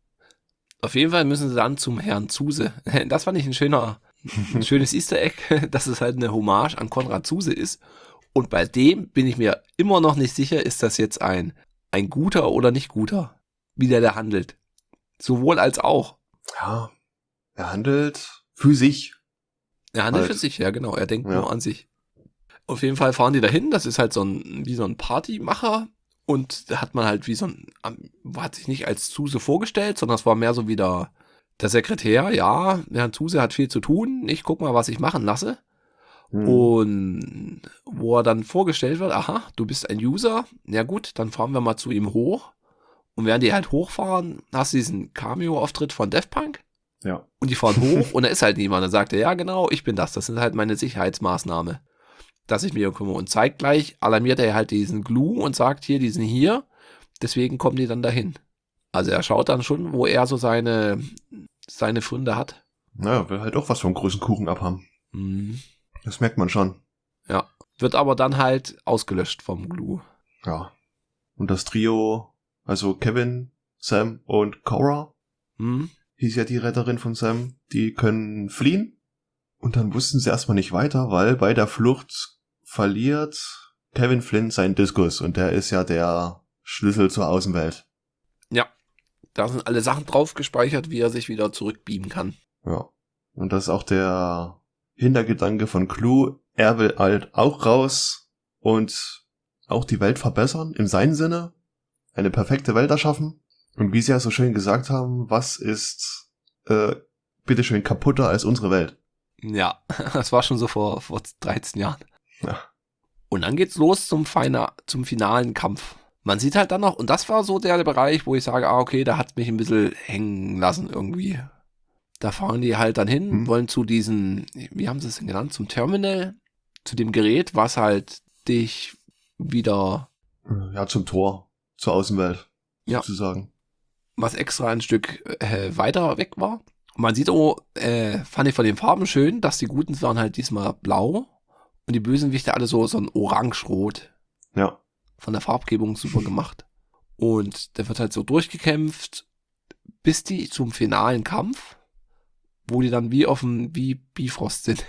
Auf jeden Fall müssen sie dann zum Herrn Zuse. Das fand ich ein schöner, ein schönes Easter Egg, dass es halt eine Hommage an Konrad Zuse ist. Und bei dem bin ich mir immer noch nicht sicher, ist das jetzt ein, ein guter oder nicht guter, wie der da handelt. Sowohl als auch. Ja, er handelt für sich. Er handelt Halt. für sich, ja genau. Er denkt Ja. nur an sich. Auf jeden Fall fahren die dahin. Das ist halt so ein, wie so ein Partymacher. Und da hat man halt wie so ein, hat sich nicht als Zuse vorgestellt, sondern es war mehr so wie der, der Sekretär. Ja, Herr Zuse hat viel zu tun. Ich guck mal, was ich machen lasse. Hm. Und wo er dann vorgestellt wird, aha, du bist ein User. Na gut, dann fahren wir mal zu ihm hoch. Und während die halt hochfahren, hast du diesen Cameo-Auftritt von Daft Punk. Ja. Und die fahren hoch und da ist halt niemand. Dann sagt er, ja genau, ich bin das. Das sind halt meine Sicherheitsmaßnahmen, dass ich mich um kümmere. Und zeigt gleich, alarmiert er halt diesen Glu und sagt hier, die sind hier. Deswegen kommen die dann dahin. Also er schaut dann schon, wo er so seine, seine Funde hat. Naja, will halt auch was vom großen Kuchen abhaben. Mhm. Das merkt man schon. Ja. Wird aber dann halt ausgelöscht vom Glu. Ja. Und das Trio, also Kevin, Sam und Cora, Mhm. hieß ja die Retterin von Sam, die können fliehen. Und dann wussten sie erstmal nicht weiter, weil bei der Flucht verliert Kevin Flynn seinen Diskus. Und der ist ja der Schlüssel zur Außenwelt. Ja. Da sind alle Sachen drauf gespeichert, wie er sich wieder zurückbeamen kann. Ja. Und das ist auch der Hintergedanke von Clou. Er will halt auch raus und auch die Welt verbessern, im seinen Sinne. Eine perfekte Welt erschaffen. Und wie sie ja so schön gesagt haben, was ist äh, bitteschön kaputter als unsere Welt? Ja, das war schon so vor, vor dreizehn Jahren. Ja. Und dann geht's los zum, Feina, zum finalen Kampf. Man sieht halt dann noch, und das war so der Bereich, wo ich sage, ah, okay, da hat's mich ein bisschen hängen lassen irgendwie. Da fahren die halt dann hin, Hm. wollen zu diesen, wie haben sie es denn genannt, zum Terminal, zu dem Gerät, was halt dich wieder, Ja, zum Tor, zur Außenwelt, Ja. sozusagen. was extra ein Stück äh, weiter weg war. Und man sieht auch, äh, fand ich von den Farben schön, dass die Guten waren halt diesmal blau und die Bösenwichte alle so, so ein orange-rot. Ja. Von der Farbgebung super gemacht. Und der wird halt so durchgekämpft, bis die zum finalen Kampf, wo die dann wie auf dem, wie Bifrost sind.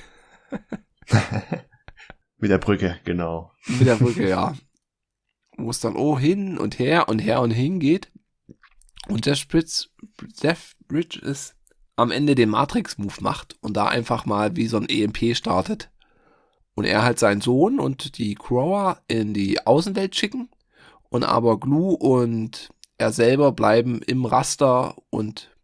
Mit der Brücke, genau. Mit der Brücke, ja. Wo es dann oh hin und her und her und hin geht. Und der Spritz, Jeff Bridges am Ende den Matrix-Move macht und da einfach mal wie so ein E M P startet. Und er halt seinen Sohn und die Crower in die Außenwelt schicken und aber Glu und er selber bleiben im Raster und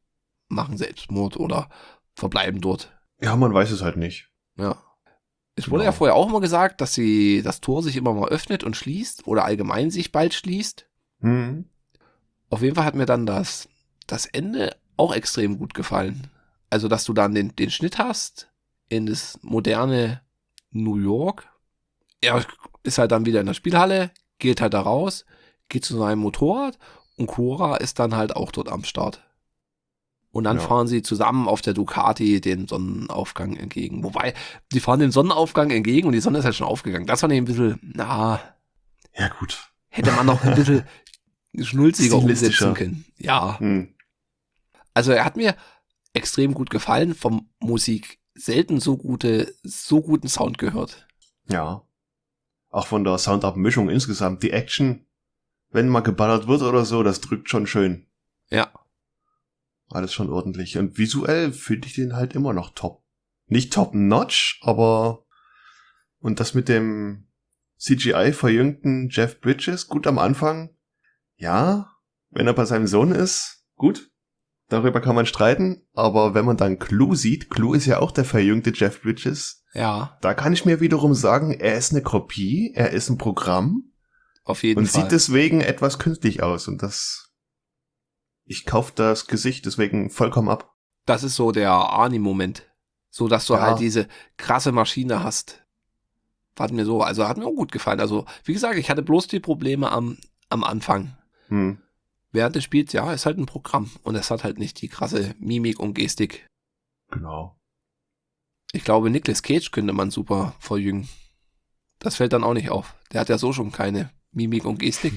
machen Selbstmord oder verbleiben dort. Ja, man weiß es halt nicht. Ja. Es wurde Genau. ja vorher auch immer gesagt, dass sie das Tor sich immer mal öffnet und schließt oder allgemein sich bald schließt. Hm. Auf jeden Fall hat mir dann das, das Ende auch extrem gut gefallen. Also, dass du dann den, den Schnitt hast in das moderne New York. Er ist halt dann wieder in der Spielhalle, geht halt da raus, geht zu seinem Motorrad und Cora ist dann halt auch dort am Start. Und dann Ja. fahren sie zusammen auf der Ducati den Sonnenaufgang entgegen. Wobei, die fahren den Sonnenaufgang entgegen und die Sonne ist halt schon aufgegangen. Das fand ich ein bisschen, na, Ja, gut. hätte man noch ein bisschen schnulziger Stilistischer. umsetzen können. Ja. Hm. Also er hat mir extrem gut gefallen, vom Musik selten so gute, so guten Sound gehört. Ja. Auch von der Soundabmischung insgesamt. Die Action, wenn mal geballert wird oder so, das drückt schon schön. Ja. Alles schon ordentlich. Und visuell finde ich den halt immer noch top. Nicht top-notch, aber und das mit dem C G I-verjüngten Jeff Bridges, gut am Anfang. Ja, wenn er bei seinem Sohn ist, gut. Darüber kann man streiten. Aber wenn man dann Clue sieht, Clue ist ja auch der verjüngte Jeff Bridges, Ja, da kann ich mir wiederum sagen, er ist eine Kopie, er ist ein Programm auf jeden und Fall. sieht deswegen etwas künstlich aus. Und das... Ich kaufe das Gesicht deswegen vollkommen ab. Das ist so der Arnie-Moment. So, dass du Ja. halt diese krasse Maschine hast. Hat mir so, also hat mir auch gut gefallen. Also, wie gesagt, ich hatte bloß die Probleme am, am Anfang. Hm. Während des Spiels, ja, ist halt ein Programm. Und es hat halt nicht die krasse Mimik und Gestik. Genau. Ich glaube, Nicolas Cage könnte man super verjüngen. Das fällt dann auch nicht auf. Der hat ja so schon keine Mimik und Gestik.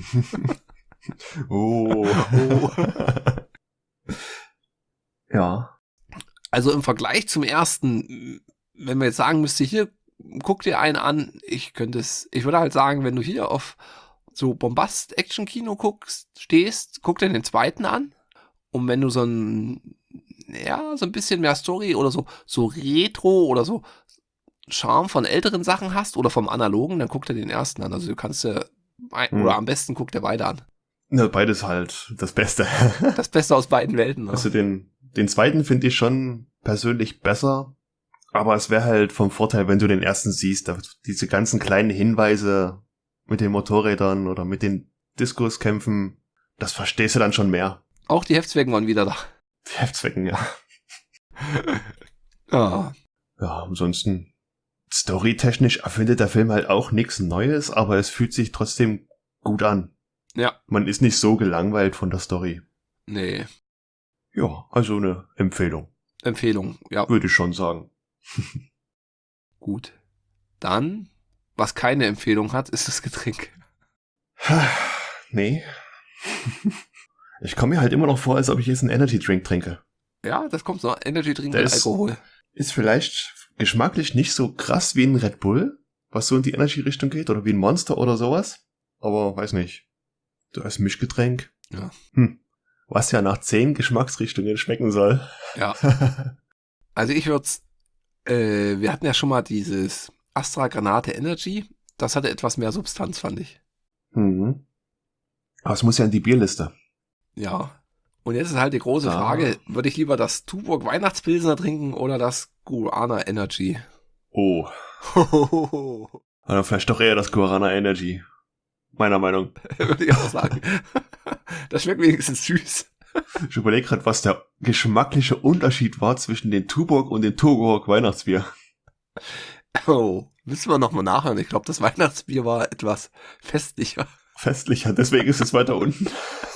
Oh. Oh. Ja. Also im Vergleich zum ersten, wenn man jetzt sagen müsste, hier, guck dir einen an, ich könnte es, ich würde halt sagen, wenn du hier auf so Bombast-Action-Kino guckst, stehst, guck dir den zweiten an. Und wenn du so ein, ja, so ein bisschen mehr Story oder so, so Retro oder so Charme von älteren Sachen hast oder vom Analogen, dann guck dir den ersten an. Also du kannst dir, Hm. oder am besten guck dir beide an. Na, beides halt das Beste. Das Beste aus beiden Welten. Ne? Also den, den zweiten finde ich schon persönlich besser. Aber es wäre halt vom Vorteil, wenn du den ersten siehst. Da, diese ganzen kleinen Hinweise mit den Motorrädern oder mit den Diskuskämpfen, das verstehst du dann schon mehr. Auch die Heftzwecken waren wieder da. Die Heftzwecken, ja. Ja. Ja, ansonsten storytechnisch erfindet der Film halt auch nichts Neues, aber es fühlt sich trotzdem gut an. Ja. Man ist nicht so gelangweilt von der Story. Nee. Ja, also eine Empfehlung, Empfehlung. Ja, würde ich schon sagen. gut. Dann, was keine Empfehlung hat, ist das Getränk. Nee. Ich komme mir halt immer noch vor, als ob ich jetzt einen Energy Drink trinke. Ja, das kommt so. Energy Drink Der mit ist- Alkohol. Ist vielleicht geschmacklich nicht so krass wie ein Red Bull, was so in die Energy-Richtung geht, oder wie ein Monster oder sowas. Aber weiß nicht. Du als Mischgetränk. Ja. Hm. Was ja nach zehn Geschmacksrichtungen schmecken soll. Ja. Also ich würde äh, wir hatten ja schon mal dieses Astra Granate Energy. Das hatte etwas mehr Substanz, fand ich. Mhm. Aber es muss ja in die Bierliste. Ja. Und jetzt ist halt die große Ah. Frage, würde ich lieber das Tuborg Weihnachtspilsner trinken oder das Guarana Energy? Oh. Oder vielleicht doch eher das Guarana Energy. Meiner Meinung. Würde ich auch sagen. Das schmeckt wenigstens süß. Ich überlege gerade, was der geschmackliche Unterschied war zwischen den Tuborg und dem Tuborg Weihnachtsbier. Oh, müssen wir nochmal nachhören. Ich glaube, das Weihnachtsbier war etwas festlicher. Festlicher, deswegen ist es weiter unten.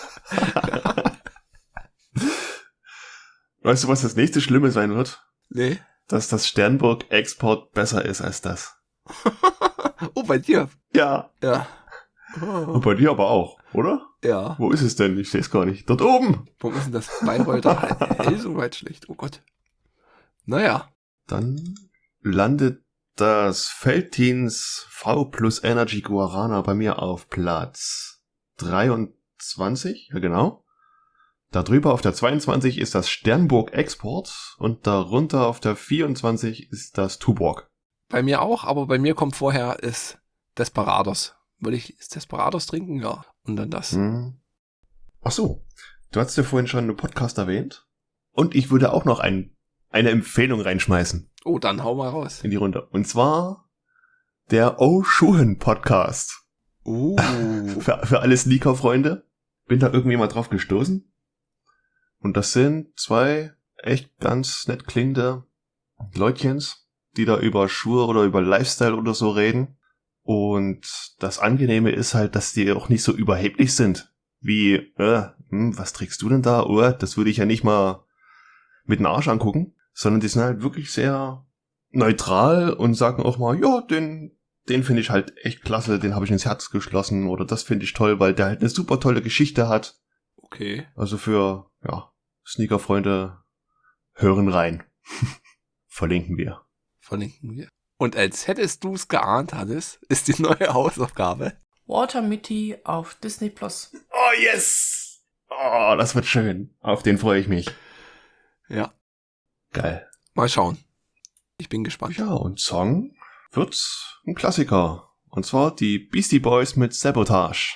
Weißt du, was das nächste Schlimme sein wird? Nee. Dass das Sternburg Export besser ist als das. Oh, bei dir. Ja. Ja. Und Oh. bei dir aber auch, oder? Ja. Wo ist es denn? Ich sehe es gar nicht. Dort oben. Warum ist denn das Bayreuther hell so weit schlecht? Oh Gott. Naja. Dann landet das Feldteens V plus Energy Guarana bei mir auf Platz dreiundzwanzig. Ja, genau. Darüber auf der zweiundzwanzig ist das Sternburg Export und darunter auf der vierundzwanzig ist das Tuborg. Bei mir auch, aber bei mir kommt vorher ist Desperados. Würde ich ist Desperados trinken? Ja. Und dann das. Hm. Ach so. Du hast ja vorhin schon einen Podcast erwähnt. Und ich würde auch noch ein, eine Empfehlung reinschmeißen. Oh, dann hau mal raus. In die Runde. Und zwar der O-Schuhen-Podcast. Uh. für, für alle Sneaker-Freunde. Bin da irgendwie mal drauf gestoßen. Und das sind zwei echt ganz nett klingende Leutchens, die da über Schuhe oder über Lifestyle oder so reden. Und das Angenehme ist halt, dass die auch nicht so überheblich sind. Wie, äh, hm, was trägst du denn da? Oh, das würde ich ja nicht mal mit dem Arsch angucken. Sondern die sind halt wirklich sehr neutral und sagen auch mal, ja, den, den finde ich halt echt klasse, den habe ich ins Herz geschlossen. Oder das finde ich toll, weil der halt eine super tolle Geschichte hat. Okay. Also für, ja, Sneaker-Freunde, hören rein. Verlinken wir. Verlinken wir. Und als hättest du es geahnt, Hannes, ist die neue Hausaufgabe. Walter Mitty auf Disney Plus. Oh, yes! Oh, das wird schön. Auf den freue ich mich. Ja. Geil. Mal schauen. Ich bin gespannt. Ja, und Song wird's ein Klassiker. Und zwar die Beastie Boys mit Sabotage.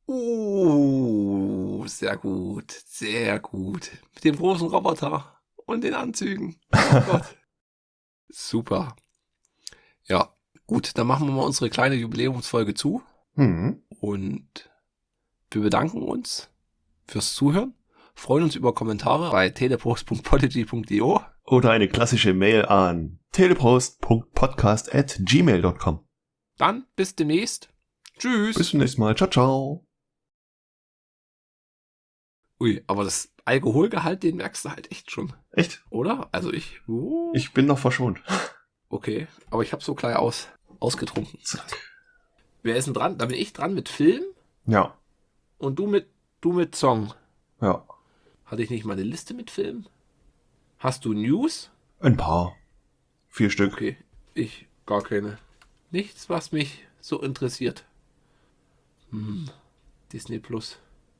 Uh, sehr gut. Sehr gut. Mit dem großen Roboter und den Anzügen. Oh Gott. Super. Ja, gut, dann machen wir mal unsere kleine Jubiläumsfolge zu. Hm. Und wir bedanken uns fürs Zuhören. Freuen uns über Kommentare bei telepost punkt podigy punkt io. Oder eine klassische Mail an telepost punkt podcast at gmail punkt com. Dann bis demnächst. Tschüss. Bis zum nächsten Mal. Ciao, ciao. Ui, aber das Alkoholgehalt, den merkst du halt echt schon. Echt? Oder? Also ich... Uh, Ich bin noch verschont. okay, aber ich habe so gleich aus, ausgetrunken. Wer ist denn dran? Da bin ich dran mit Film Ja. und du mit du mit Song. Ja. Hatte ich nicht mal eine Liste mit Film? Hast du News? Ein paar. Vier Stück. Okay, ich gar keine. Nichts, was mich so interessiert. Hm, Disney Plus.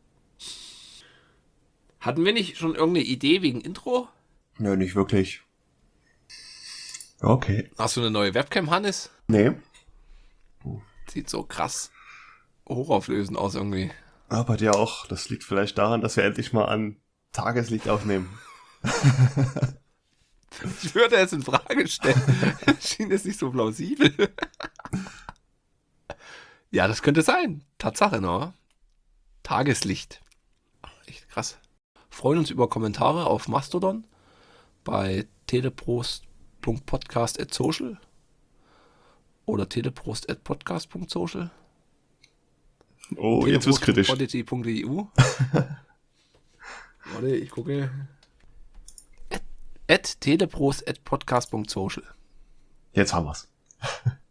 Hatten wir nicht schon irgendeine Idee wegen Intro? Nö, nicht wirklich. Okay. Hast du eine neue Webcam, Hannes? Nee. Sieht so krass hochauflösend aus irgendwie. Aber bei dir auch. Das liegt vielleicht daran, dass wir endlich mal an Tageslicht aufnehmen. Ich würde es in Frage stellen. Schien es nicht so plausibel. Ja, das könnte sein. Tatsache, ne? Tageslicht. Ach, echt krass. Freuen uns über Kommentare auf Mastodon bei teleprost punkt podcast at social oder teleprost at podcast punkt social. Oh, jetzt wird's kritisch. teleprost punkt podigy punkt e u. Warte, ich gucke. At, at teleprost at podcast punkt social. Jetzt haben wir's.